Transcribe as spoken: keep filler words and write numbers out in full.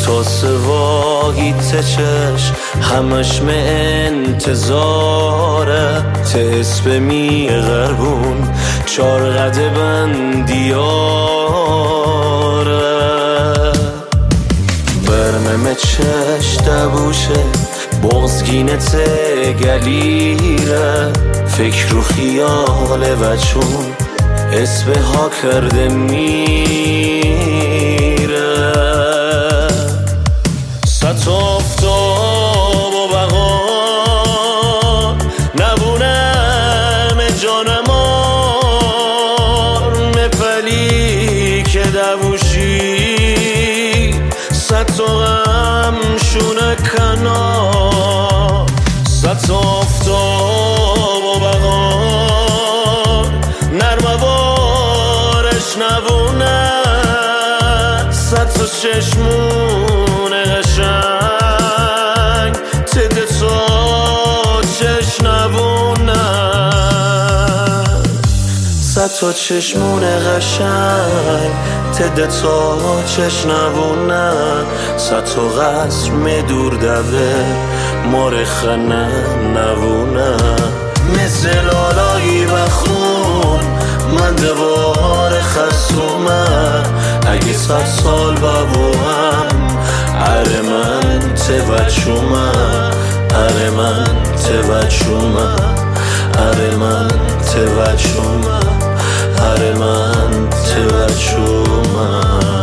تا سواهی تچش همش می انتظاره ته اسب می غربون چار قده بندیاره برمه چش دبوشه بغزگینه ته گلیره فکر و خیاله و چون اسب ها کرده میره ست افتاب و بقا نبونم جانمار مپلی که دوشی ست غم شونه کنار ست افتاب و بقا نرموارش نبونه ست و چشمون قشنگ تده تو چش نبونه ست و چشمون قشنگ تده تو چش نبونه ست و قصر می دور دوه مارخنه نبونه مثل لالایی و خون من دوار خستومه اگه صد سال بابوهم اره من توجومه اره من توجومه اره من توجومه اره من توجومه